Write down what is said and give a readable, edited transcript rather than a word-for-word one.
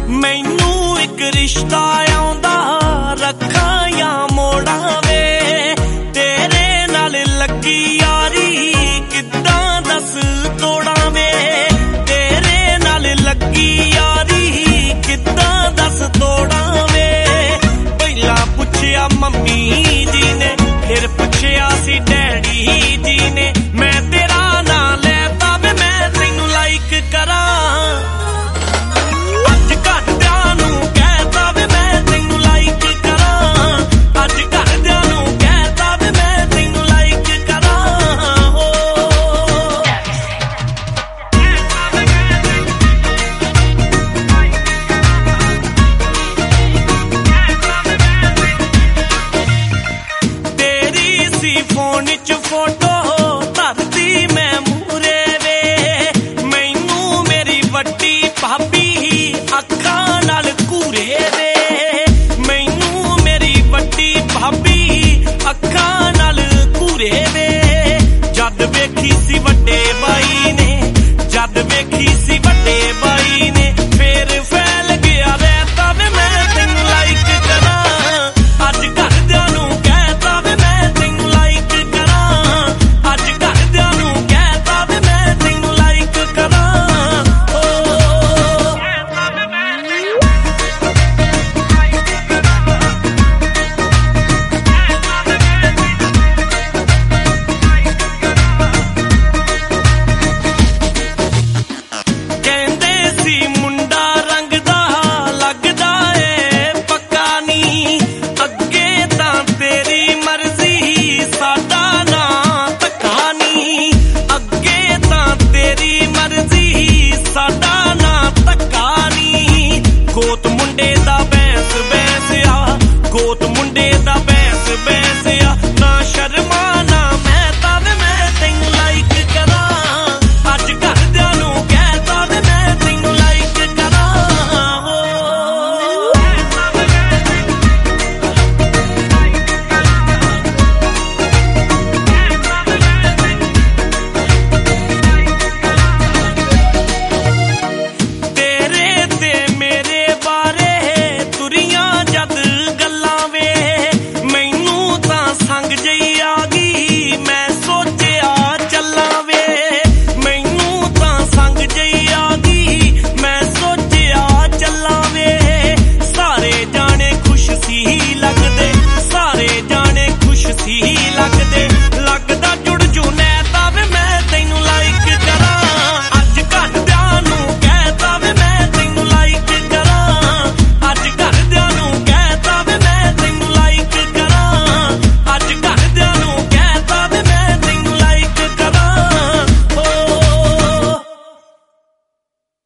मैनू एक रिश्ता आउंदा रखां या मोड़ा वे तेरे नाल लगी यारी किद्दां दस तोड़ा वे तेरे नाल लगी यारी किद्दां दस तोड़ा वे पहला पुछया मम्मी जी ने फिर पुछया सी डैडी जी ने मैं तेरा नां लैता वे मैं तैनू लाइक करा फोन च फोटो